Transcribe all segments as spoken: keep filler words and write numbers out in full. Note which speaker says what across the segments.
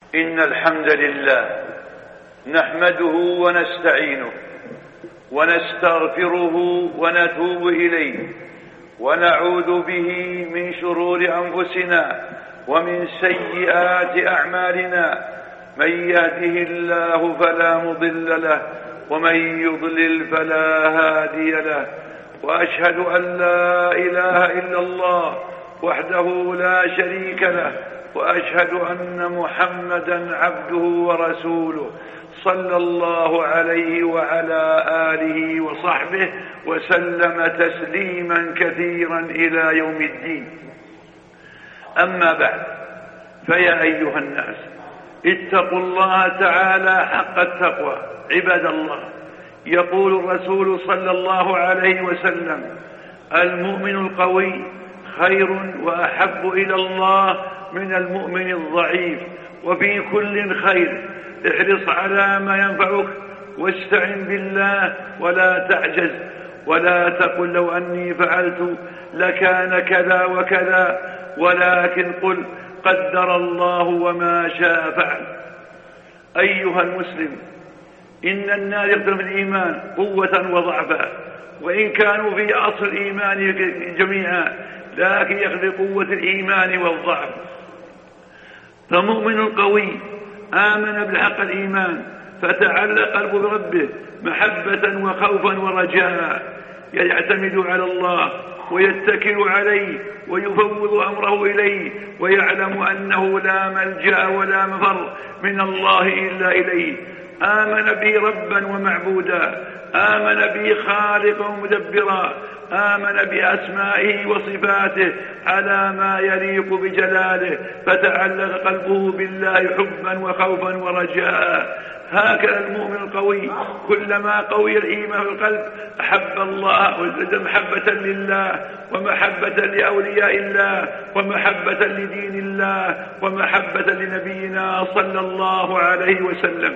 Speaker 1: إن الحمد لله نحمده ونستعينه ونستغفره ونتوب إليه ونعوذ به من شرور أنفسنا ومن سيئات أعمالنا. من يهده الله فلا مضل له ومن يضلل فلا هادي له، وأشهد أن لا إله إلا الله وحده لا شريك له، وأشهد أن محمدا عبده ورسوله صلى الله عليه وعلى آله وصحبه وسلم تسليما كثيرا إلى يوم الدين. أما بعد، فيا أيها الناس اتقوا الله تعالى حق التقوى عباد الله. يقول الرسول صلى الله عليه وسلم: المؤمن القوي خير وأحب إلى الله من المؤمن الضعيف، وفي كل خير. احرص على ما ينفعك واستعن بالله ولا تعجز، ولا تقل لو أني فعلت لكان كذا وكذا، ولكن قل قدر الله وما شاء فعل. أيها المسلم، إن الناس يختلف الإيمان قوة وضعفا، وإن كانوا في أصل الإيمان جميعا، لكن يختلف قوة الإيمان والضعف. فمؤمن قوي آمن بالحق الإيمان، فتعلق قلبه بربه محبة وخوفا ورجاء، يعتمد على الله ويتكل عليه ويفوض أمره إليه، ويعلم أنه لا ملجأ ولا مفر من الله إلا إليه. آمن به ربا ومعبودا، آمن به خالقا ومدبرا، آمن بأسمائه وصفاته على ما يليق بجلاله، فتعلق قلبه بالله حبا وخوفا ورجاء. هكذا المؤمن القوي كلما قوي الإيمان في القلب أحب الله، وازداد محبة لله ومحبة لأولياء الله ومحبة لدين الله ومحبة لنبينا صلى الله عليه وسلم.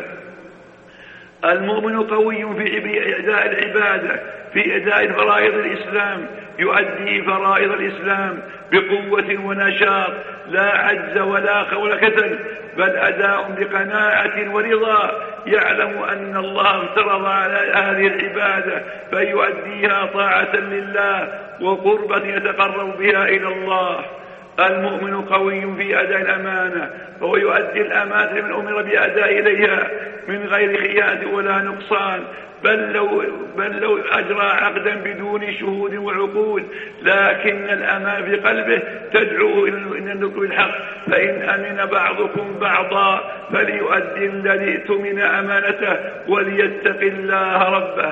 Speaker 1: المؤمن قوي في أداء العبادة، في أداء فرائض الإسلام، يؤدي فرائض الإسلام بقوة ونشاط، لا عجز ولا ولا كسل، بل أداء بقناعة ورضا، يعلم أن الله افترض على هذه العبادة فيؤديها طاعة لله وقربة يتقرب بها إلى الله. المؤمن قوي في أداء الأمانة، فهو يؤدي الأمانة من أمر بأداء إليها من غير خيانة ولا نقصان، بل لو, بل لو أجرى عقدا بدون شهود وعقود، لكن الأمان في قلبه تدعو إلى النطق بالحق. فإن أمن بعضكم بعضا فليؤدي الذي اؤتمن أمانته وليتق الله ربه.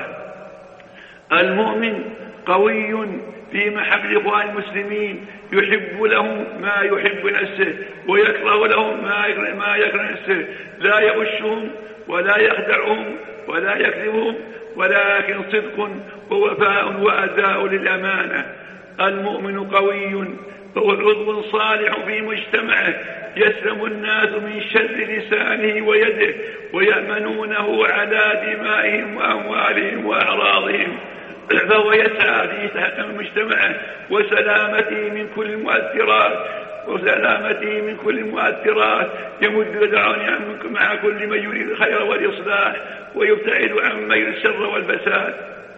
Speaker 1: المؤمن قوي في محبة إخوان المسلمين، يحب لهم ما يحب نفسه ويكره لهم ما يكره نفسه، لا يغشهم ولا يخدعهم ولا يكذبهم، ولكن صدق ووفاء وأداء للأمانة. المؤمن قوي فهو عضو صالح في مجتمعه، يسلم الناس من شر لسانه ويده، ويأمنونه على دمائهم وأموالهم وأعراضهم، فهو يسعى في تحكم مجتمعه وسلامته من كل المؤثرات وسلامته من كل المؤثرات، يمد يدعون مع كل من يريد الخير والإصلاح، ويبتعد عن من يريد الشر والفساد.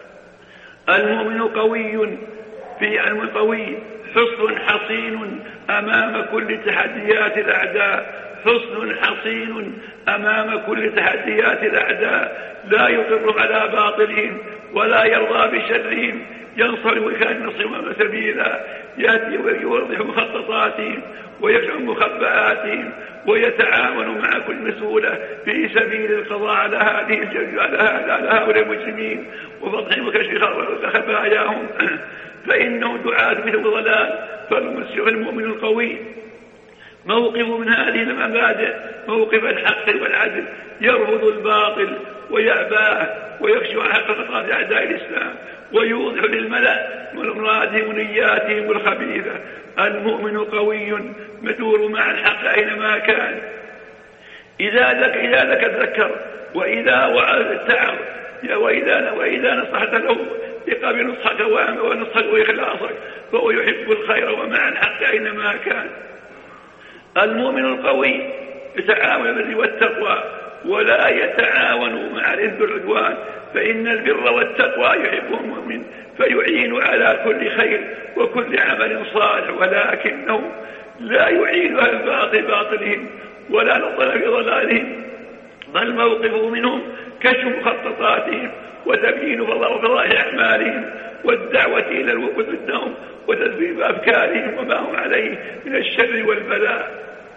Speaker 1: المؤمن قوي في القوي حصن حصين أمام كل تحديات الأعداء، حصن حصين أمام كل تحديات الأعداء، لا يقر على باطلهم ولا يرضى بشرهم، ينصر وكان نصرهم سبيلا، يأتي ويوضح مخططاتهم ويكشف مخبئاتهم، ويتعاون مع كل مسؤولة في سبيل القضاء على هذه على هؤلاء المجرمين وفضحهم وكشف خباياهم، فإنه دعاة مثل ضلال. فالمؤمن القوي موقف من هذه المبادئ موقف الحق والعدل، يرفض الباطل ويأباه ويكشف عن حقيقة أعداء الإسلام، ويوضح للملأ مرادهم ونياتهم الخبيثة. المؤمن قوي مدور مع الحق أينما كان، إذا لك إذا لك تذكر، وإذا وعد اتعظ، وإذا وإذا نصحت له يقابل نصحك ونصحك وإخلاصك، فهو يحب الخير ومع الحق أينما كان. المؤمن القوي يتعاون بالبر والتقوى ولا يتعاونوا مع الإثم والعدوان، فإن البر والتقوى يحبهم المؤمن فيعين على كل خير وكل عمل صالح، ولكنه لا يعين على الباطل باطلهم ولا نظر في ضلالهم، بل موقفه منهم كشف مخططاتهم وتبيين فضائح أعمالهم والدعوة إلى الوقوف ضدهم وتدبير أفكارهم وما هم عليه من الشر والبلاء.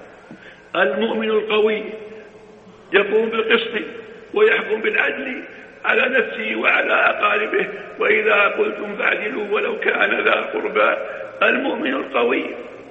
Speaker 1: المؤمن القوي يقوم بالقسط ويحكم بالعدل على نفسه وعلى أقاربه، وإذا قلتم فاعدلوا ولو كان ذا قربى. المؤمن القوي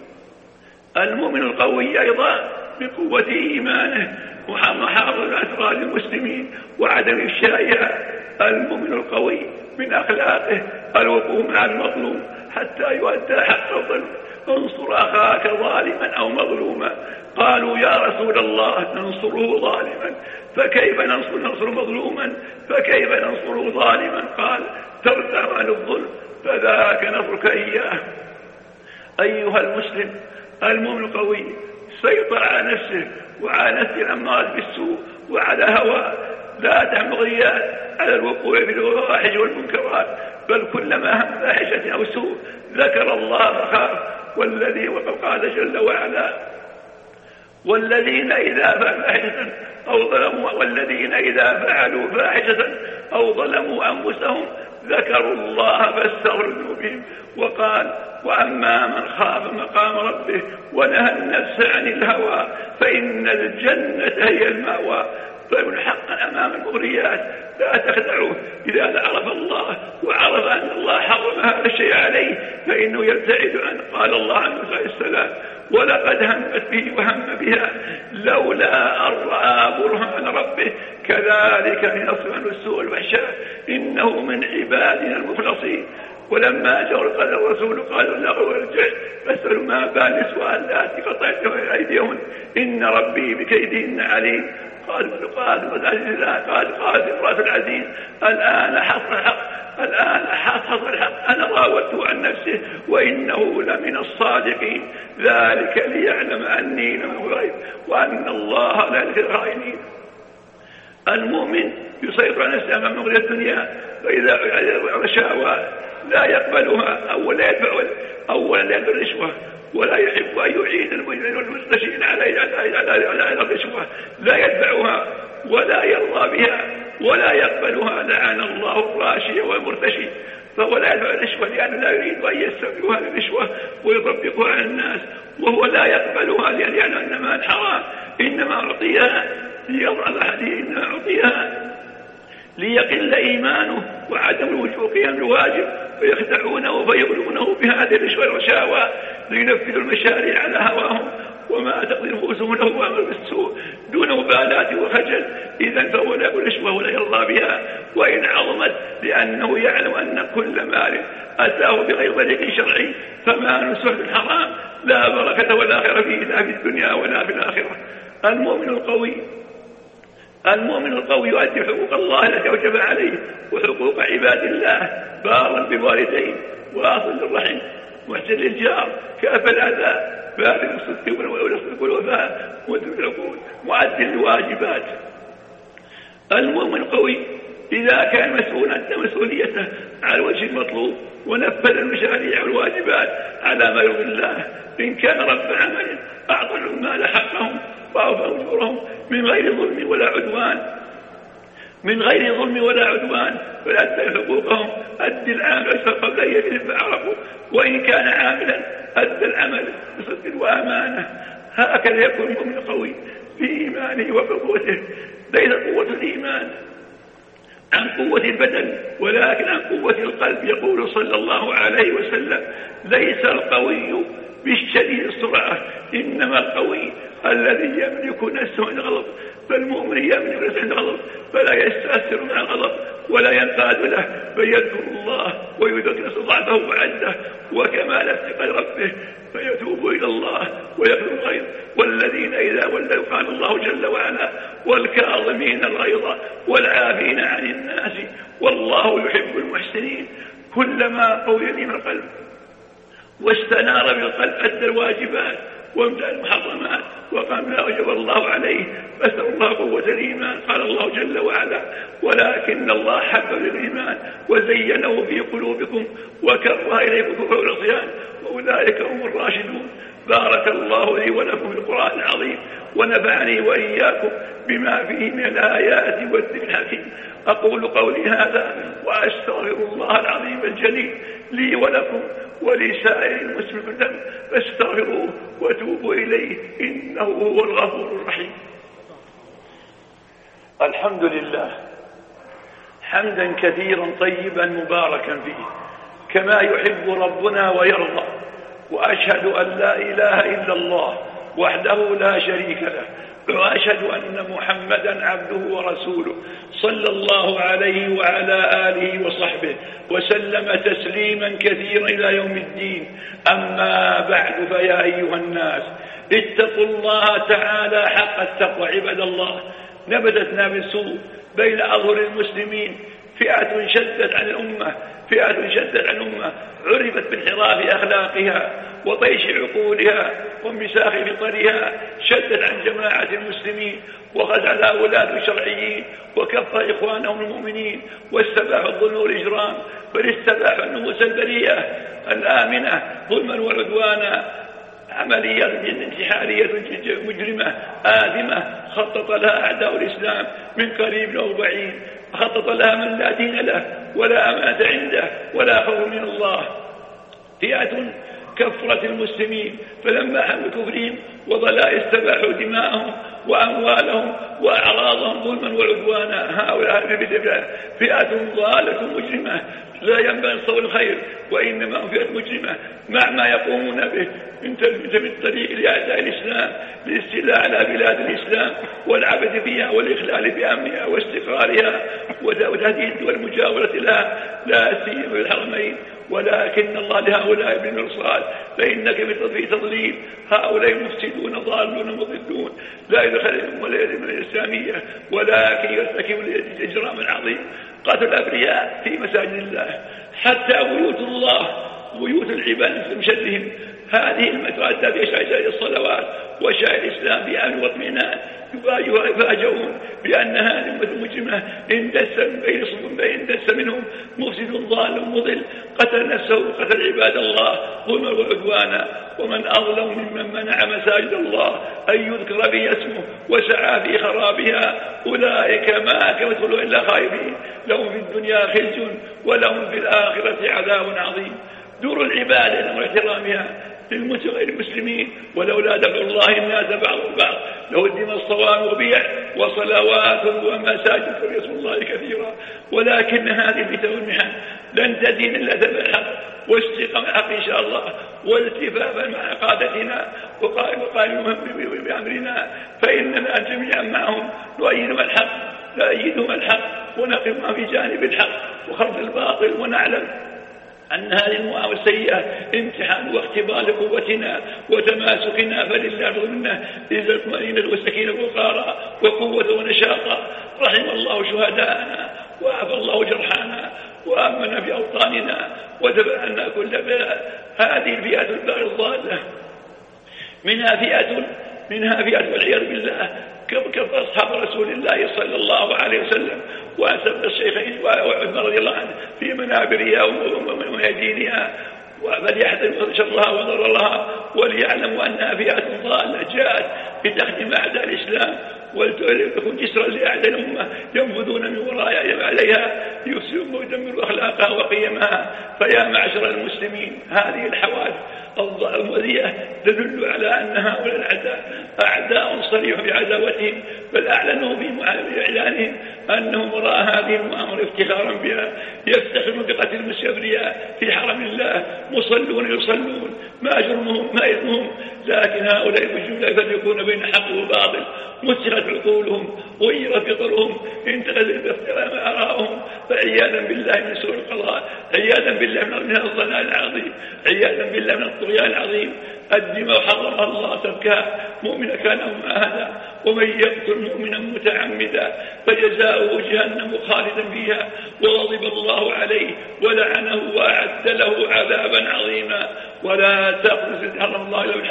Speaker 1: المؤمن القوي أيضا بقوة إيمانه ومحافظة أسرار المسلمين وعدم إفشائها. المؤمن القوي من أخلاقه الوقوف مع المظلوم حتى يؤدى حق الظلم. انصر أخاك ظالما أو مظلوما. قالوا يا رسول الله ننصره ظالما فكيف ننصر, ننصر مظلوما فكيف ننصره ظالما؟ قال ترتع عن الظلم فذاك نصرك إياه. أيها المسلم، المؤمن القوي سيطر على نفسه وعلى نفس الأمراض بالسوء وعلى هواه، لا تعمل رياء على الوقوع في الفواحش والمنكرات، بل كلما هم فاحشة أو سوء ذكر الله فخاف. والذي وقد قال جل وعلا والذين إذا فعلوا فاحشة أو ظلموا والذين إذا فعلوا فاحشة أو ظلموا أنفسهم ذكروا الله فاستغفروا ذنوبهم. وقال وأما من خاف مقام ربه ونهى النفس عن الهوى فإن الجنة هي المأوى. فمن حقا أمام المغريات لا تخدعوه. إذا عرف الله وعرف أن الله حرم هذا الشيء عليه فإنه يبتعد عنه. قال الله عن موسى عليه السلام ولقد همت به وهم بها لولا أن رأى برهان ربه كذلك لنصرف عنه السوء والفحشاء إنه من عبادنا المخلصين. ولما جاء الرسول قالوا لا ارجع فاسألوا ما بال نسوان اللاتي قطعن أيديهن إن ربي بكيدهن عليم. قال قال قال قال امرأة العزيز الآن حصل الحق الآن حصل الحق أنا راودته عن نفسه وإنه لمن الصادقين ذلك ليعلم أني لم أغيب وأن الله لا يغفر الخائنين. المؤمن يسيطر على نفسه أمام مغريات الدنيا، فإذا رشاوى لا يقبلها أولا يدفع أولا لا يقبل الرشوة ولا يحب أن يعين المستشين على الرشوة، لا يدفعها ولا يرضى بها ولا يقبلها. لعن الله الراشي والمرتشي. فهو لا يدفع الرشوة لأنه لا يريد أن يستغل هذه الرشوة ويطبقها على الناس، وهو لا يقبلها لأن يعلم أنها حرام. إنما أعطيها إنما أعطيها ليقل إيمانه وعدم الوجوب قيام الواجب ويخدعونه فيغلونه بهذه الرشوة والرشاوى لينفذوا المشاريع على هواهم وما تقضي نفوسهم له وأمر بالسوء دون مبالاة وخجل. إذن فهو لا رشوة ولا يرضى بها وإن عظمت، لأنه يعلم أن كل مال أتاه بغير طريق شرعي فما نسوح الحرام لا بركة ولا خير فيه لا في الدنيا ولا في الآخرة. المؤمن القوي المؤمن القوي يؤدي حقوق الله التي أوجب عليه وحقوق عباد الله، بارا بالوالدين واصل للرحم محسن للجار كاف الأذى بارد الصدق والصدق والوفاء وذل العقول معد للواجبات. المؤمن القوي إذا كان مسؤولا عن مسؤوليته على الوجه المطلوب ونفذ المشاريع والواجبات على ما يرضي الله، إن كان رب عمل أعطى العمال حقهم وأوفى أجورهم من غير ظلم ولا عدوان من غير ظلم ولا عدوان فلا تأتي حقوقهم. أدي العامل أشهر قبل أن يجب فعرفوا، وإن كان عاملا أدى العمل بصدق وأمانة. هكذا يكون المؤمن قوي في إيمانه وقوته. ليس قوة الإيمان عن قوة البدن ولكن عن قوة القلب. يقول صلى الله عليه وسلم ليس القوي بالشديد السرعة إنما القوي الذي يملك نفسه عند الغضب. فالمؤمن يملك نفسه عند الغضب فلا يستأثر مع الغضب ولا ينقاد له بل يذكر الله ويذكر ضعفه وعجزه وكمال ثقل ربه فيتوب إلى الله ويغفر الخير. والذين إذا ولوا قال الله جل وعلا والكاظمين الغيظ والعافين عن الناس والله يحب المحسنين. كلما قوي من القلب واستنار بالقلب أدى الواجبات وامتنع المحرمات وقام لا وجب الله عليه، فاسأل الله قوة الإيمان. قال الله جل وعلا: ولكن الله حبب الإيمان وزينه في قلوبكم وكره إليكم الكفر والعصيان وأولئك هم الراشدون. بارك الله لي ولكم في القرآن العظيم ونفعني وإياكم بما فيه من الآيات والذكر الحكيم. أقول قولي هذا وأستغفر الله العظيم الجليل لي ولكم ولسائر المسلمين كلهم، فاستغفروه وتوبوا إليه إنه هو الغفور الرحيم. الحمد لله حمدا كثيرا طيبا مباركا فيه كما يحب ربنا ويرضى، وأشهد أن لا إله إلا الله وحده لا شريك له، وأشهد أن محمدا عبده ورسوله صلى الله عليه وعلى آله وصحبه وسلم تسليما كثيرا إلى يوم الدين. أما بعد، فيا أيها الناس اتقوا الله تعالى حق التقوى. عباد الله، نبتت نابلسوء بين أظهر المسلمين فئة شدت عن الأمة فئة شدت عن الأمة عرفت بانحراف أخلاقها وطيش عقولها وانبساخ فطرها، شدت عن جماعة المسلمين وخذل أولاد الشرعيين وكفر إخوانهم المؤمنين واستباحوا الظلم والإجرام، بل استباحوا النفوس البريئة الآمنة ظلما وعدوانا. عملية انتحارية مجرمة آثمة خطط لها أعداء الإسلام من قريب أو بعيد، خطط لها من لا دين له ولا أمانة عنده ولا خوف من الله. فئة كفرت المسلمين فلما حملوا كفرهم وضلال استباحوا دماءهم وأموالهم وأعراضهم ظلما وعدوانا. هؤلاء فئة ضالة مجرمة لا ينبغي الصول الخير، وإنما هم فئة مجرمة مع ما يقومون به من تلبية بالطريق لأعداء الإسلام للاستيلاء على بلاد الإسلام والعبث فيها والإخلال بأمنها واستقرارها وتهديد والمجاورة لها لا سيما في الحرمين. ولكن الله لهؤلاء بالمرصاد، فإنك في تضليل هؤلاء مفسدون ضالون مضلون لا يدخلهم ولا يدخلهم الإسلامية، ولكن يرتكبوا الإجرام العظيم قتل الأبرياء في مساجد الله حتى بيوت الله بيوت العباد في مشدهم. هذه المتعدة في شعائر الصلوات وشعائر الإسلام بأمن واطمئنان يفاجئون بأن هذه الأمة المجرمة اندس بين صفوف اندس منهم مفسد ضال مضل قتل نفسه وقتل عباد الله ظلما وعدوانا. ومن أظلم ممن منع مساجد الله أن يذكر به اسمه وسعى في خرابها، أولئك ما يدخلوا إلا خائفين، لهم في الدنيا خزي ولهم في الآخرة عذاب عظيم. دور العبادة واحترامها للمسلمين، ولولا دفع الله الناس بعضهم بعض لهدم الصوامع وبيع وصلوات ومساجد فباسم الله كثيرا. ولكن هذه الفتن والمحن لن تزيد الا ثبات الحق واستقامة الحق ان شاء الله والتفافا مع قادتنا وقائمهم بامرنا، فاننا جميعا معهم نؤيدهم الحق نؤيدهم الحق ونقف في جانب الحق وخرج الباطل، ونعلم أن هذه المؤامرة السيئة امتحان واختبار لقوتنا وتماسكنا، فلله ظلمنا إذا الطمأنينة والسكينة والوقار وقوة ونشاطا. رحم الله شهداءنا وعفى الله جرحانا وأمنا في أوطاننا ودفع عنا كل بلاء. هذه الفئة الباغية الضالة منها فئة منها فئة والعياذ بالله كف أصحاب رسول الله صلى الله عليه وسلم وأسب الشيخين وعثمان رضي الله عنه في منابرها ومهاجينها، فليحذر شرها وضررها وليعلموا أنها فئة ضالة جاءت لتخدم أعداء الإسلام ولتكون جسرا لأعداء الأمة ينفذون من وراء عليها ليفسدون ويدمروا أخلاقها وقيمها. فيا معشر المسلمين، هذه الحوادث المؤذية تدل على أن هؤلاء الأعداء أعداء صريح بعداوتهم، بل أعلنوا في إعلانهم أنهم وراء هذه المؤامرة افتخارا بها يفتخرون بقتل المسيبرياء في حرم الله، مصلون يصلون ما جرمهم ما إثمهم، لكن هؤلاء الرجال يفرقون بين حق وباطل، مسخت عقولهم غيرت فطرهم انتقلت باختلاف آرائهم، فعياذا بالله من سوء القضاء، عياذا بالله من الضلال العظيم، عياذا بالله من الطغيان العظيم. الدماء حرمها الله تبكى مؤمنا كان أو معاهدا، ومن يقتل مؤمنا متعمدا فجزاؤه جهنم خالدا فيها وغضب الله عليه ولعنه وأعد له عذابا عظيما. ولا تقتلوا حرم الله إلا بالحق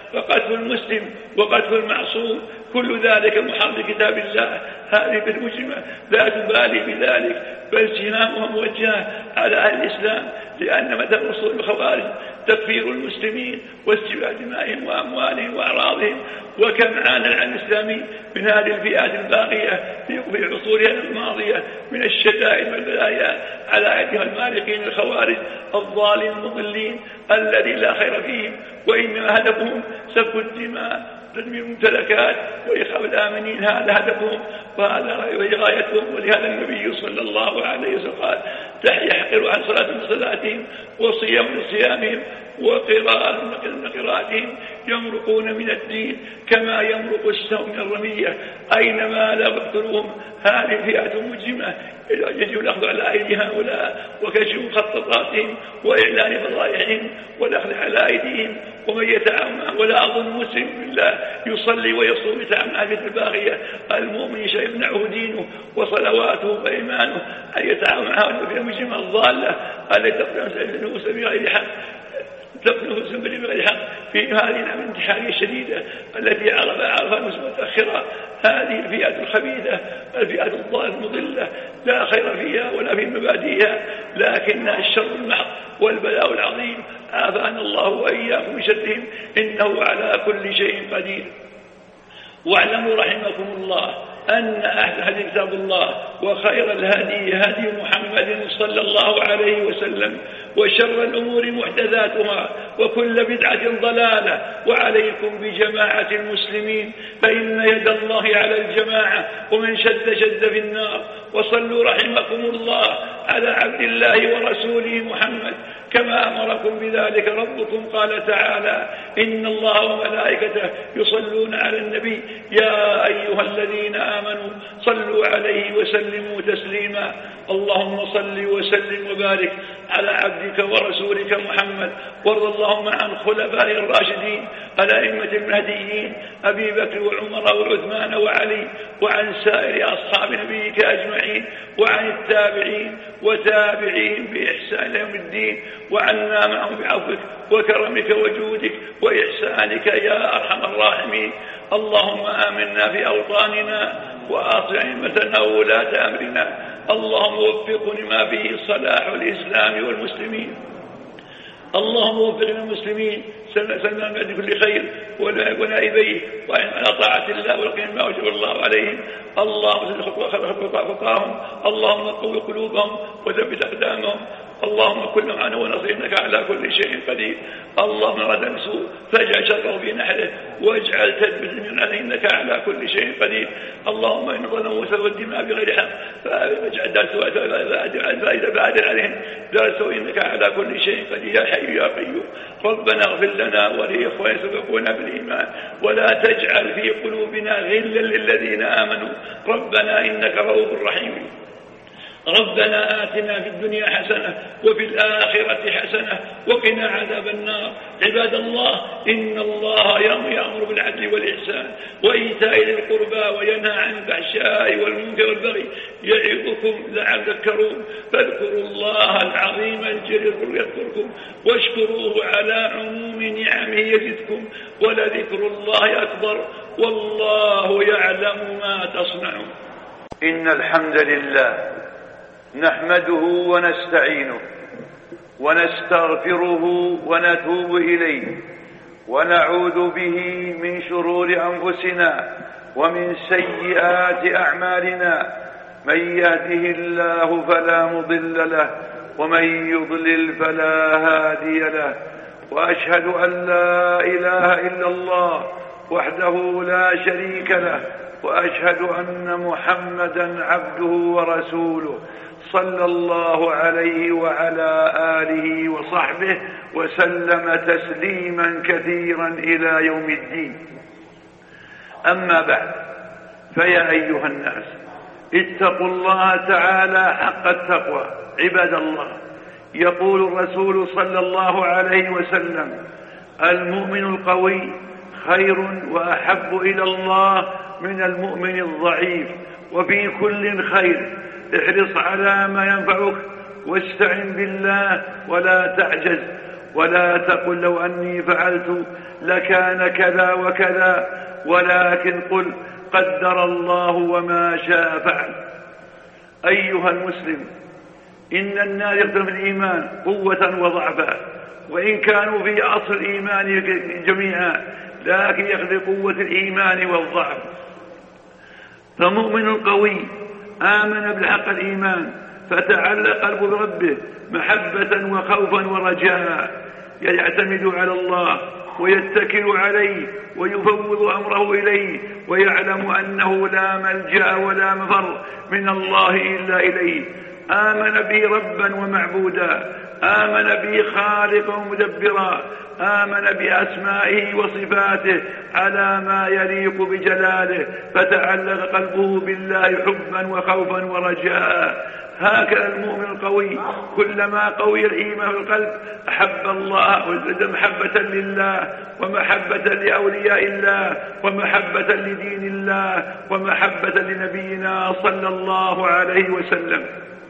Speaker 1: وقتل المسلم وقتل المعصوم كل ذلك محرم بكتاب الله. هذه المجرمة لا تبالي بذلك، بل سهامها موجهة على أهل الإسلام، لأن مثل أصول الخوارج تكفير المسلمين واستباح دمائهم وأموالهم وأعراضهم. وكم عانى العالم الإسلامي من هذه الفئات الباقية في عصورها الماضية من الشدائد والبلايا على أيديها المارقين الخوارج الضالين المضلين الذي لا خير فيهم، وإنما هدفهم سفك الدماء تدمير الممتلكات وإخاف الآمنين، هذا هدفهم وهذا غايتهم. ولهذا النبي صلى الله عليه وسلم قال: يحقر عن صلاة من صلاتهم وصيام من صيامهم وقراءة من قراءتهم، يمرقون من الدين كما يمرق السهم من الرمية أينما لا يقتلوهم. هذه فئة مجرمة يجب الأخذ على أيدي هؤلاء وكشف مخططاتهم وإعلان فضائحهم والأخذ على أيديهم. ومن يتعامل ولا أظن مسلم بالله يصلي ويصوم يتعامل هذه الباغية المؤمن شيء يمنعه دينه وصلواته وإيمانه أن يتعامل مع هؤلاء في المجرمة الضالة التي تقدم النفوس بغير حق تقتل بغير حق في هذه الانتحارية الشديدة التي عرفها المسلمين متأخرة. هذه الفئات الخبيثة الفئات الضالة المضلة لا خير فيها ولا في مبادئها، لكنها الشر المحض والبلاء العظيم. عافانا الله وإياكم من شرهم، إنه على كل شيء قدير. واعلموا رحمكم الله أن أحسن هدي كتاب الله، وخير الهدي هدي محمد صلى الله عليه وسلم، وشر الأمور محدثاتها، وكل بدعة ضلالة. وعليكم بجماعة المسلمين، فإن يد الله على الجماعة، ومن شد شد في النار. وصلوا رحمكم الله على عبد الله ورسوله محمد كما أمركم بذلك ربكم. قال تعالى: إن الله وملائكته يصلون على النبي يا أيها الذين آمنوا صلوا عليه وسلموا تسليما. اللهم صل وسلم وبارك على عبدك ورسولك محمد، وارض اللهم عن خلفاء الراشدين الأئمة المهديين أبي بكر وعمر وعثمان وعلي، وعن سائر أصحاب نبيك أجمعين، وعن التابعين وتابعين بإحسان يوم الدين، وعنا معهم بعفوك وكرمك وجودك وإحسانك يا أرحم الراحمين. اللهم آمنا في أوطاننا وأصلح أئمتنا وولاة أمرنا. اللهم وفقنا لما فيه صلاح الإسلام والمسلمين. اللهم وفقنا المسلمين سلمان بعد كل خير ونائبيه، وإن على طاعة الله والقيام ما وجب الله عليهم. اللهم خطاهم، اللهم قوي قلوبهم وثبت أقدامهم. اللهم كن معنا ونصيرك على كل شيء قدير. اللهم رد سوء فاجعل شره في نحره، واجعل تثبت من عليه انك على كل شيء قدير. اللهم ان ظلموا وسفكوا الدماء بغير حق فاجعل دار سوء فائده بادر عليهم دار سوء انك على كل شيء قدير. يا حي يا قيوم ربنا اغفر لنا ولاخواننا سبقونا بالايمان، ولا تجعل في قلوبنا غلا للذين امنوا ربنا انك رؤوف رحيم. ربنا آتنا في الدنيا حسنة وفي الآخرة حسنة وقنا عذاب النار. عباد الله، إن الله يأمر بالعدل والإحسان وإيتاء ذي القربى وينهى عن الفحشاء والمنكر والبغي يعظكم لعلكم تذكرون. فاذكروا الله العظيم الجليل يذكركم، واشكروه على عموم نعمه يزدكم، ولذكر الله أكبر والله يعلم ما تصنعون.
Speaker 2: إن الحمد لله نحمده ونستعينه ونستغفره ونتوب إليه، ونعوذ به من شرور أنفسنا ومن سيئات أعمالنا. من يهده الله فلا مضل له، ومن يضلل فلا هادي له. وأشهد أن لا إله إلا الله وحده لا شريك له، وأشهد أن محمدا عبده ورسوله صلى الله عليه وعلى آله وصحبه وسلم تسليما كثيرا إلى يوم الدين. أما بعد، فيا أيها الناس اتقوا الله تعالى حق التقوى. عباد الله، يقول الرسول صلى الله عليه وسلم: المؤمن القوي خير وأحب إلى الله من المؤمن الضعيف، وفي كل خير. احرص على ما ينفعك واستعن بالله ولا تعجز،
Speaker 1: ولا تقل لو أني فعلت لكان كذا وكذا، ولكن قل قدر الله وما شاء فعل. أيها المسلم، إن الناس يختلف الإيمان قوة وضعفا، وإن كانوا في أصل الإيمان جميعا، لكن يختلف قوة الإيمان والضعف. فمؤمن قوي آمن بالحق الإيمان فتعلق قلبه بربه محبة وخوفا ورجاء، يعتمد على الله ويتكل عليه ويفوض أمره إليه، ويعلم أنه لا ملجأ ولا مفر من الله إلا إليه. آمن به ربا ومعبودا، آمن به خالقا ومدبرا، آمن بأسمائه وصفاته على ما يليق بجلاله، فتعلق قلبه بالله حبا وخوفا ورجاء. هكذا المؤمن القوي كلما قوي الإيمان في القلب أحب الله وازداد محبة لله ومحبة لأولياء الله ومحبة لدين الله ومحبة لنبينا صلى الله عليه وسلم.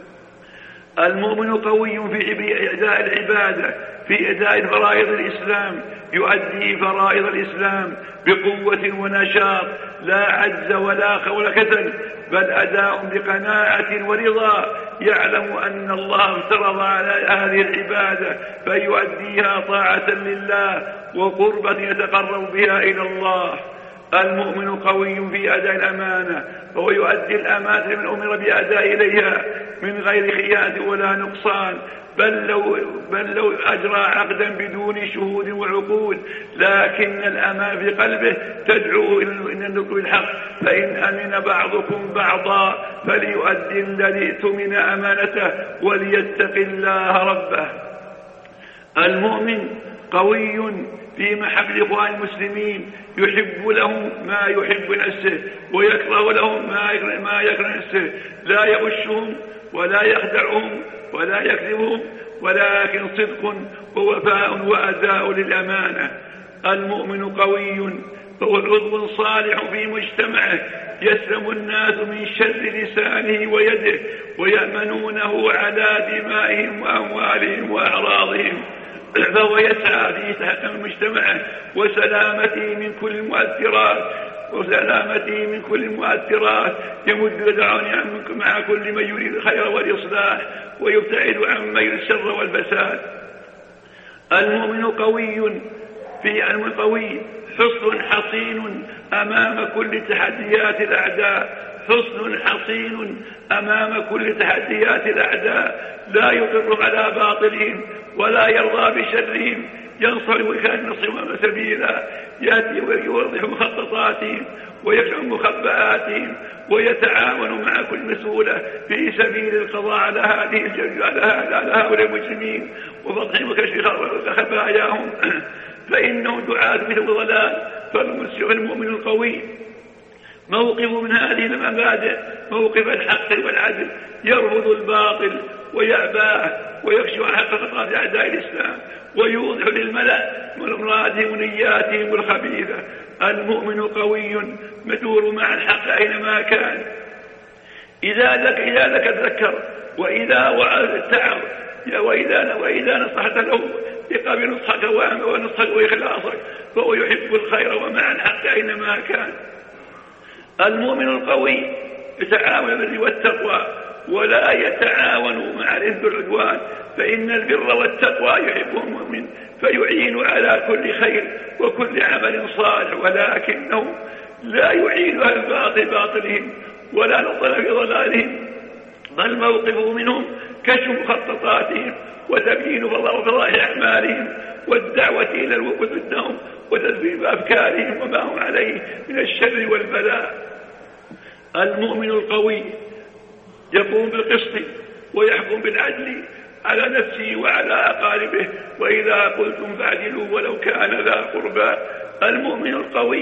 Speaker 1: المؤمن قوي في أداء العبادة، في أداء فرائض الإسلام، يؤدي فرائض الإسلام بقوة ونشاط، لا عجز ولا خول كسل، بل أداء بقناعة ورضا، يعلم أن الله افترض على هذه العبادة فيؤديها طاعة لله وقربة يتقرب بها إلى الله. المؤمن قوي في أداء الأمانة، فهو يؤدي الأمانة من أمر بأداء إليها من غير خيانة ولا نقصان، بل لو, بل لو أجرى عقدا بدون شهود وعقود، لكن الأمان في قلبه تدعو إلى النطق الحق. فإن أمن بعضكم بعضا فليؤدي الذي اؤتمن أمانته وليتق الله ربه. المؤمن قوي في محبة إخوان المسلمين، يحب لهم ما يحب نفسه ويكره لهم ما يكره نفسه، لا يغشهم ولا يخدعهم ولا يكذبهم، ولكن صدق ووفاء وأداء للأمانة. المؤمن قوي فهو عضو صالح في مجتمعه، يسلم الناس من شر لسانه ويده، ويأمنونه على دمائهم وأموالهم وأعراضهم، فهو يسعى في تحكم مجتمعه وسلامته من كل المؤثرات وسلامته من كل المؤثرات، يمد يدعوني مع كل من يريد الخير والإصلاح، ويبتعد عن من يريد الشر والفساد. المؤمن قوي في القوي حصن حصين أمام كل تحديات الأعداء، حصن حصين أمام كل تحديات الأعداء، لا يقر على باطلهم ولا يرضى بشرهم، ينصر وكان نصرهم سبيلا، يأتي ويوضح مخططاتهم ويكشف مخبئاتهم، ويتعاون مع كل مسؤولة في سبيل القضاء على هذه على هؤلاء المجرمين وفضحهم وكشف خباياهم، فإنهم دعاة مثل ضلال. فالمؤمن القوي موقف من هذه المبادئ موقف الحق والعدل، يرفض الباطل ويأباه ويكشف عن حقيقة أعداء الإسلام ويوضح للملأ من مرادهم ونياتهم الخبيثة. المؤمن قوي مدور مع الحق أينما كان، إذا لك إذا لك تذكر، وإذا وعد تعظ، وإذا وإذا نصحت له يقابل نصحك ونصحك وإخلاصك، فهو يحب الخير ومع الحق أينما كان. المؤمن القوي يتعاون بالبر والتقوى ولا يتعاون مع الإثم والعدوان، فإن البر والتقوى يحبه المؤمن فيعين على كل خير وكل عمل صالح، ولكنه لا يعين على الباطل باطلهم ولا نظر في ضلالهم، بل موقفه منهم كشف مخططاتهم وتبيين فضائح أعمالهم والدعوة إلى الوقوف ضدهم وتدبير أفكارهم وما هم عليه من الشر والبلاء. المؤمن القوي يقوم بالقسط ويحكم بالعدل على نفسه وعلى أقاربه، وإذا قلتم فاعدلوا ولو كان ذا قربى. المؤمن القوي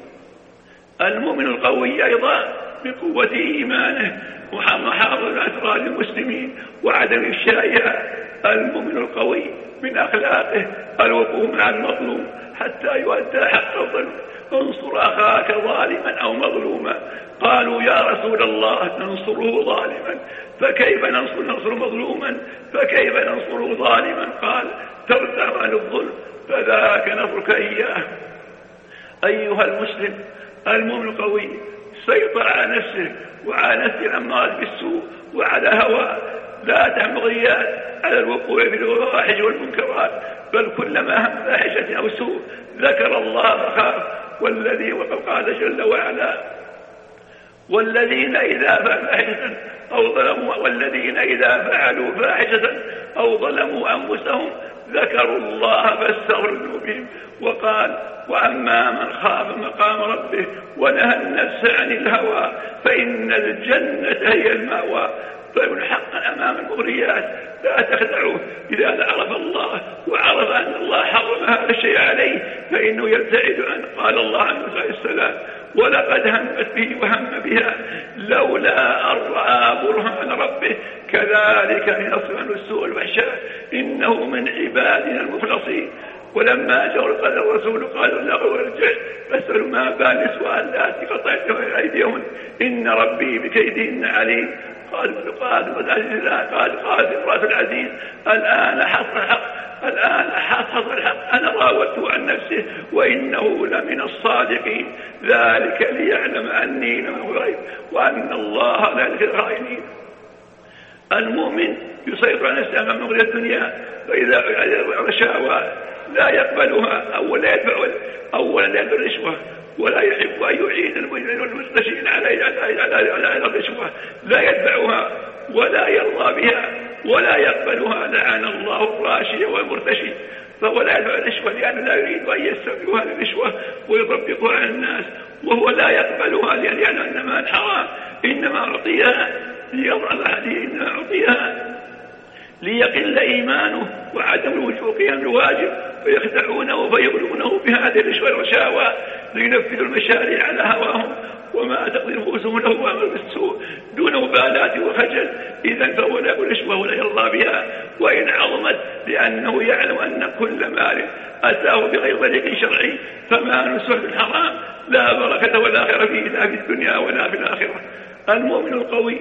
Speaker 1: المؤمن القوي أيضا بقوة إيمانه محافظة على أسرار المسلمين وعدم إفشائها. المؤمن القوي من أخلاقه الوقوف مع المظلوم حتى يؤدى حقه انصر أخاك ظالما أو مظلوما. قالوا يا رسول الله ننصره ظالما، فكيف ننصر, ننصر مظلوما؟ فكيف ننصره ظالما؟ قال تردع عن الظلم فذاك نصرك إياه. أيها المسلم المؤمن القوي سيطر على نفسه وعلى نفسه الأمارة بالسوء وعلى هواه، لا تحمضيات على الوقوع في الفواحش والمنكرات، بل كلما هم فاحشة أو سوء ذكر الله فخاف. والذي وقد قال جل وعلا والذين إذا فعلوا فاحشة أو ظلموا والذين إذا فعلوا فاحشة أو ظلموا أنفسهم ذكروا الله فاستغفروا لذنوبهم. وقال وأما من خاف مقام ربه ونهى النفس عن الهوى فإن الجنة هي المأوى. فمن حقا أمام المغريات لا تخدعوه. إذا عرف الله وعرف أن الله حرم هذا الشيء عليه فإنه يبتعد عنه. قال الله عنه عليه السلام ولقد همت به وهم بها لولا أن رأى برهان ربه كذلك لنصرف عنه السوء والفحشاء إنه من عبادنا المخلصين. ولما جاء الرسول قال له ارجع فاسألوا ما بال النسوة اللاتي قطعن أيديهن إن ربي بكيدهن عليم. قال قال قال قال امرأة العزيز الآن حصل الحق الآن حصل الحق أنا راودته عن نفسه وإنه لمن الصادقين ذلك ليعلم أني لم أغيب وأن الله لا يهدي الخائنين. المؤمن يسيطر على نفسه أمام مغريات الدنيا فإذا رشاوى لا يقبلها أولا يدفع أولا لا يدفع الرشوة ولا يحب أن يعين المستشين على على الرشوة لا يدفعها ولا يرضى بها ولا يقبلها لعن الله الراشي والمرتشي. فهو لا يدفع الرشوة لأنه لا يريد أن يستغل هذه الرشوة ويطبقها على الناس، وهو لا يقبلها لأن يعلم أنها حرام، إنما أعطيها إنما أعطيها ليقل إيمانه وعدم الوجوب قيام الواجب فيخدعونه فيغلونه بهذه الرشوة والرشاوى لينفذوا المشاريع على هواهم وما تقضي نفوسهم له وأمر بالسوء دون مبالاة وخجل. إذن فهو لا يقول رشوة ولا يرضى بها وإن عظمت لأنه يعلم أن كل مال أتاه بغير طريق شرعي فما نسوح بالحرام لا بركة ولا خير فيه لا في الدنيا ولا في الآخرة. المؤمن القوي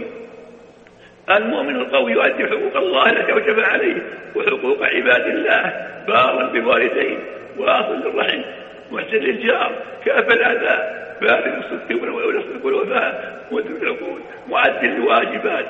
Speaker 1: المؤمن القوي يؤدي حقوق الله التي أوجب عليه وحقوق عباد الله بارا بوالدين واصل الرحم محسن للجار كاف الأذى باذل الصدق والوفاء وذو العقول معد الواجبات.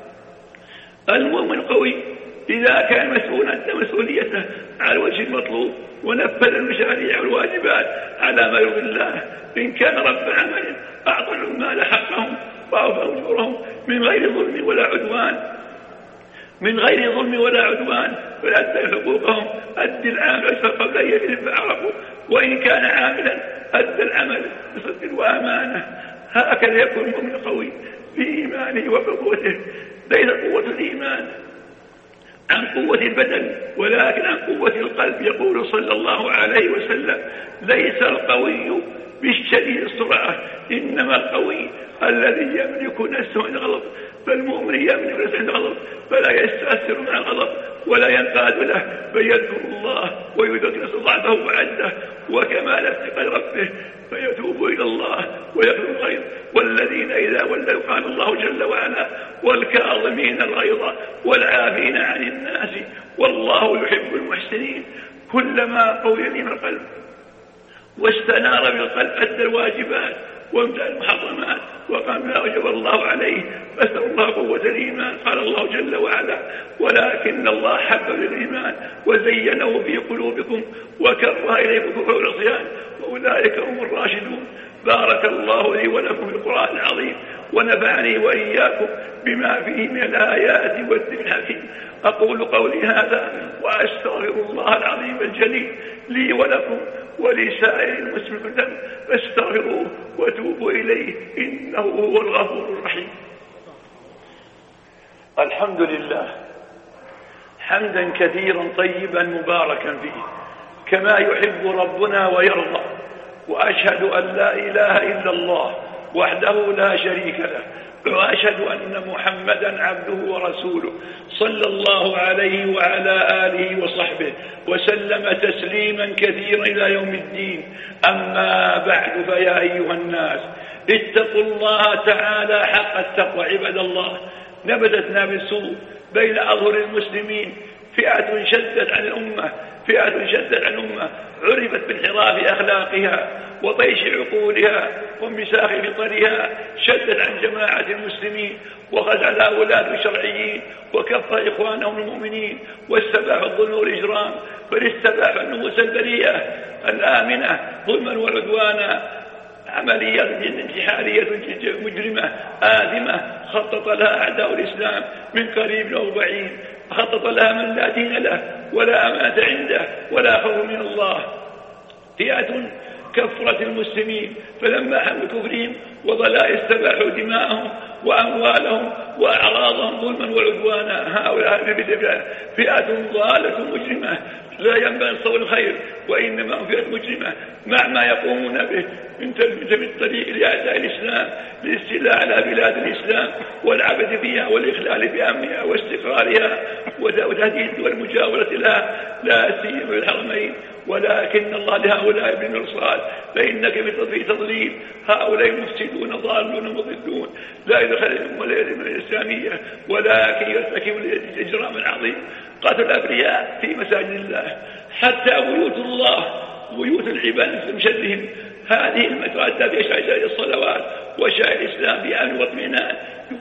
Speaker 1: المؤمن القوي إذا كان مسؤولا أدى مسؤوليته على الوجه المطلوب ونفذ المشاريع والواجبات على ما يرضي الله. إن كان رب عمل أعطى العمال حقهم وأوفى أجورهم من غير ظلم ولا عدوان من غير ظلم ولا عدوان فأدى حقوقهم أدي العامل أشهر قبل أن يجب فعرفوا. وإن كان عاملا أدى العمل بصدق وأمانة. هكذا يكون المؤمن القوي في إيمانه وقوته. ليس قوة الإيمان عن قوة البدن ولكن عن قوة القلب. يقول صلى الله عليه وسلم ليس القوي بالشديد السرعة إنما القوي الذي يملك نفسه عند الغضب. فالمؤمن يملك نفسه عند الغضب فلا يستأثر مع الغضب ولا ينقاد له بل يذكر الله ويذكر ضعفه وعجزه وكمال افتقار ربه فيتوب إلى الله ويغفر الخير. والذين إذا ولوا قال الله جل وعلا والكاظمين الغيظ والعافين عن الناس والله يحب المحسنين. كلما قوي من القلب واستنار بالقلب أدى الواجبات وامتنع المحرمات وقام بما أوجب الله عليه فاسأل الله قوة الإيمان. قال الله جل وعلا ولكن الله حبب الإيمان وزينه في قلوبكم وكره إليكم الكفر والعصيان وأولئك هم الراشدون. بارك الله لي ولكم في القرآن العظيم ونفعني وإياكم بما فيه من الآيات والذكر الحكيم. أقول قولي هذا وأستغفر الله العظيم الجليل لي ولكم ولسائر المسلمين فاستغفروه وتوبوا إليه إنه هو الغفور الرحيم. الحمد لله حمدا كثيرا طيبا مباركا فيه كما يحب ربنا ويرضى. وأشهد أن لا إله إلا الله وحده لا شريك له، وأشهد أن محمدا عبده ورسوله صلى الله عليه وعلى آله وصحبه وسلم تسليما كثيرا إلى يوم الدين. أما بعد، فيا أيها الناس اتقوا الله تعالى حق التقوى. عباد الله، نبتت نابلسوء بين أظهر المسلمين فئة شدت عن الأمة فئة شدت عن الأمة عرفت بانحراف أخلاقها وطيش عقولها وانمساخ فطرها، شدت عن جماعة المسلمين وخذل ولاة الشرعيين وكفر إخوانهم المؤمنين واستباح الظلم والإجرام، بل استباح النفوس البريئة الآمنة ظلما وعدوانا. عملية انتحارية مجرمة آثمة خطط لها أعداء الإسلام من قريب أو بعيد، خطط لها من لا دين له ولا أمانة عنده ولا خوف من الله. فئة كفرت المسلمين، فلما حملوا كفرهم وضلال استباحوا دماءهم وأموالهم وأعراضهم ظلما وعدوانا. هؤلاء فئة ضالة مجرمة لا ينبغي الصول الخير، وإنما هم فئة مجرمة مع ما يقومون به من تلبية الطريق لأعداء الإسلام للاستيلاء على بلاد الإسلام والعبث فيها والإخلال بأمنها واستقرارها وتهديد والمجاورة لها، لا سيما في الحرمين. ولكن الله لهؤلاء بالمرصاد، فإنك في تضليل هؤلاء مفسدون ضالون مضلون لا يدخلهم ولا يدخلهم الإسلامية، ولكن يرتكب الإجرام العظيم قتل الأبرياء في مساجد الله، حتى بيوت الله بيوت العباد المشدهم هذه المتعدة في شعائر الصلوات وشعائر الإسلام بأمن واطمئنان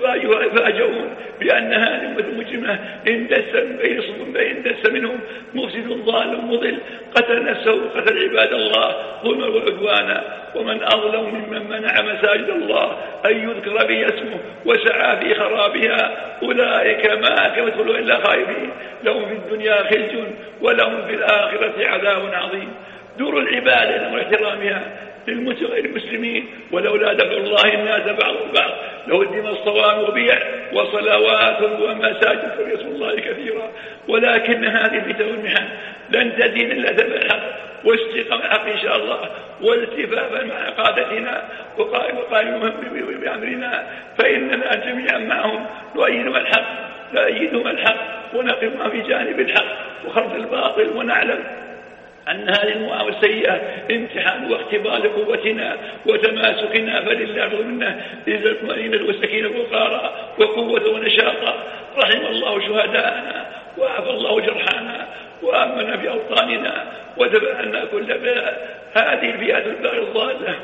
Speaker 1: يفاجئون بأن هذه الأمة المجرمة اندس بين صدور اندس منهم مفسد ضال مضل قتل نفسه وقتل عباد الله ظلما وعدوانا. ومن أظلم ممن منع مساجد الله أن يذكر به اسمه وسعى في خرابها، أولئك ما كمثلوا إلا خائبين، لهم في الدنيا خزي ولهم في الآخرة عذاب عظيم. دور العبادة واحترامها للمسلمين، ولولا دفع الله الناس بعضهم بعض لهدم الصوامع وبيع وصلوات ومساجد فباسم الله كثيرا. ولكن هذه الفتن والمحن لن تزيد الا ثبات الحق واستقامة الحق ان شاء الله والتفافا مع قادتنا وقائمهم بامرنا، فاننا جميعا معهم نؤيدهم الحق نؤيدهم الحق ونقف في جانب الحق وخرج الباطل، ونعلم أن هذه المعاملة السيئة امتحان واختبار لقوتنا وتماسكنا، فلله منا إذا اطمئنت والسكينة وقارا وقوة ونشاطا. رحم الله شهداءنا وعفى الله جرحانا وأمنا في أوطاننا ودفع عنا كل بلاء. هذه الفئة الباغية الضالة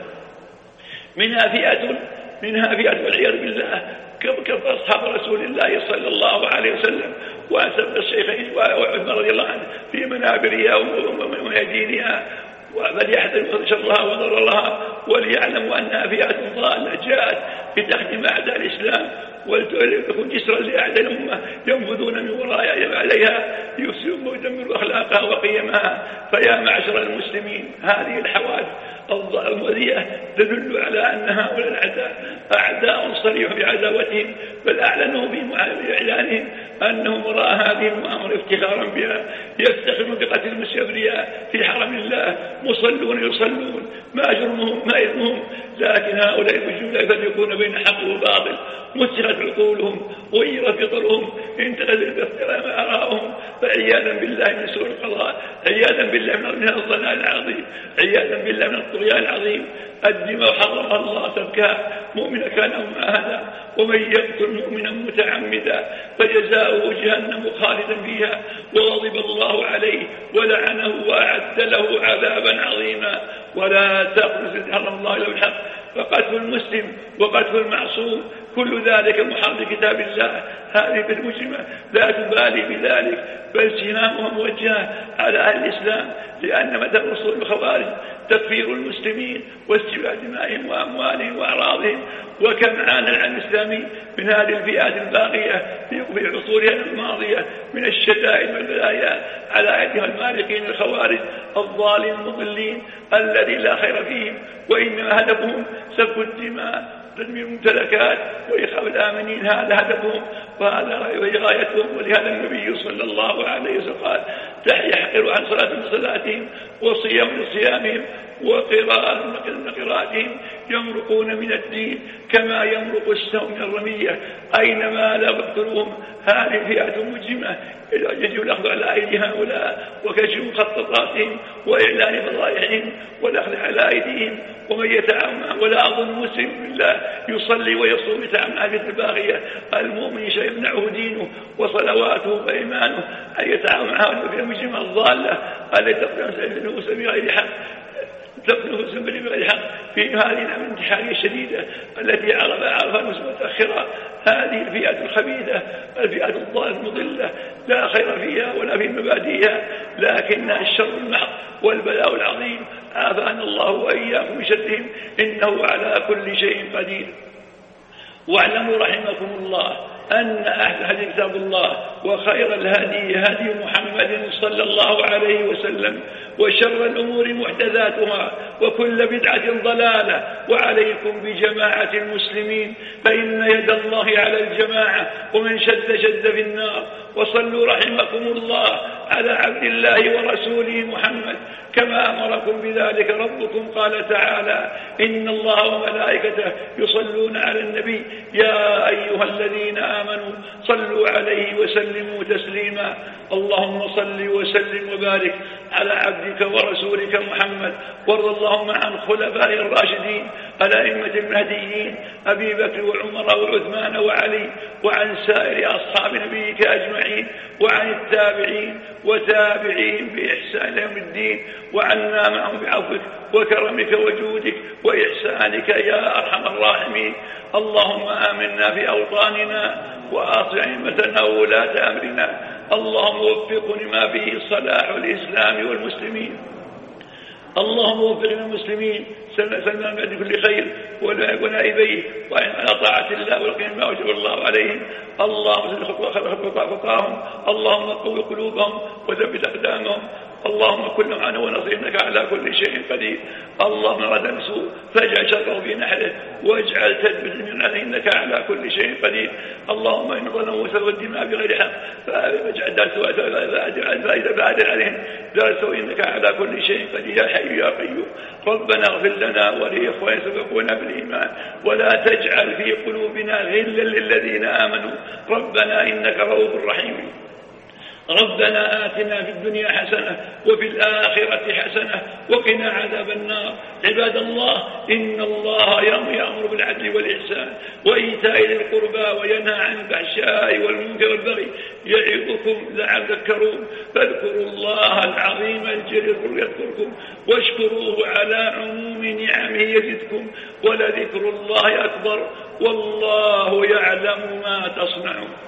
Speaker 1: منها فئة منها فئة والعياذ بالله كف أصحاب رسول الله صلى الله عليه وسلم وأسب الشيخين وعثمان رضي الله عنه في منابرها وميادينها، فليحذر شرها وضررها وليعلموا أنها فئة ضالة جاءت بتخدم أعداء الإسلام ولتكون جسرا لأعداء الأمة ينفذون من وراء عليها ليفسدون ويدمروا أخلاقها وقيمها. فيا معشر المسلمين، هذه الحوادث المؤذية تدل على أن هؤلاء الأعداء أعداء صريح بعداوتهم، بل أعلنوا في إعلانهم أنهم وراء هذه المؤامرة افتخارا بها يفتخرون بقتل المسيبرياء في حرم الله، مصلون يصلون ما جرمهم ما إثمهم، لكن هؤلاء الرجال يفرقون بين حق وباطل، مسخت عقولهم غير فطرهم انتقلت باختلاف آرائهم، فعياذا بالله من سوء القضاء، عياذا بالله من الضلال العظيم، عياذا بالله من الطغيان العظيم. الدماء حرمها الله سفكها مؤمنا كان أو معاهدا، ومن يقتل مؤمنا متعمدا فجزاؤه جهنم خالدا فيها وغضب الله عليه ولعنه وأعد له عذابا عظيما. ولا تقتلوا حرم الله له الحق، فقتل المسلم وقتل المعصوم كل ذلك محرم كتاب الله. هذه المجرمة لا تبالي بذلك، بل سهامها موجهة على أهل الإسلام، لأن مدى وصول الخوارج تكفير المسلمين واستباح دمائهم وأموالهم وأعراضهم. وكم عانى العالم الإسلامي من هذه الفئات الباغية في عصورها الماضية من الشتائم والبلايا على أيديها المالكين الخوارج الضالين المضلين الذي لا خير فيهم، وإنما هدفهم سفك الدماء تدمير الممتلكات وإخاف الآمنين، هذا هدفهم. وهذا غايتهم. ولهذا النبي صلى الله عليه وسلم قال يحقر عن صلاة من صلاتهم وصيام من صيامهم وقراءة من قراءتهم يمرقون من الدين كما يمرق السهم من الرمية أينما لا يقتلوهم. هذه فئة مجرمة يجب الأخذ على أيدي هؤلاء وكشف مخططاتهم وإعلان فضائحهم والأخذ على أيديهم. ومن يتعامل ولا أظن مسلم بالله يصلي ويصوم يتعامل هذه الباغية المؤمن يمنعه دينه وصلواته وإيمانه أن يتعامل مع هؤلاء المجرمة الضالة التي تقتل النفوس بغير حق تقتل بغير حق في هذه الانتحارية الشديدة التي عرفها المسلمين متأخرة. هذه الفئة الخبيثة الفئة الضالة المضلة لا خير فيها ولا في مبادئها لكنها الشر المحض والبلاء العظيم. عافانا الله وإياكم من شرهم إنه على كل شيء قدير. واعلموا رحمكم الله أن أحد كتاب الله وخير الهدي هدي محمد صلى الله عليه وسلم وشر الأمور محدثاتها وكل بدعة ضلالة. وعليكم بجماعة المسلمين فإن يد الله على الجماعة ومن شد شد في النار. وصلوا رحمكم الله على عبد الله ورسوله محمد كما أمركم بذلك ربكم قال تعالى إن الله وملائكته يصلون على النبي يا أيها الذين آمنوا صلوا عليه وسلموا تسليما. اللهم صل وسلم وبارك على عبدك ورسولك محمد وارض اللهم عن خلفاء الراشدين الأئمة المهديين أبي بكر وعمر وعثمان وعلي وعن سائر أصحاب نبيك أجمعين وعن التابعين وتابعين بإحسان يوم الدين وعنا معهم بعفوك وكرمك وجودك وإحسانك يا أرحم الراحمين. اللهم آمنا في أوطاننا وأصلح أئمتنا وولاة أمرنا. اللهم وفقنا لما فيه صلاح الإسلام والمسلمين. اللهم وفقنا المسلمين سلمان بعد كل خير ونائبيه وعن على طاعة الله والقيام ما وجب الله عليهم. اللهم خطاهم اللهم قوي قلوبهم وثبت أقدامهم. اللهم كل معنا ونصيرك على كل شيء قدير. اللهم رد سوء فاجعل شره في نحره واجعل تدبر من عليه إنك على كل شيء قدير. اللهم إن ظلموا وسفكوا الدماء بغير حق فاجعل فائدة بعد عليهم درسوا إنك على كل شيء قدير يا حي يا قيوم. ربنا اغفر لنا ولإخواننا سبقونا بالإيمان ولا تجعل في قلوبنا غلا للذين آمنوا ربنا إنك رؤوف رحيم. ربنا آتنا في الدنيا حسنة وفي الآخرة حسنة وقنا عذاب النار. عباد الله إن الله يأمر بالعدل والإحسان وإيتاء ذي القربى وينهى عن الفحشاء والمنكر والبغي يعظكم لعلكم تذكرون. فاذكروا الله العظيم الجليل يذكركم واشكروه على عموم نعمه يزدكم ولذكر الله أكبر والله يعلم ما تصنعون.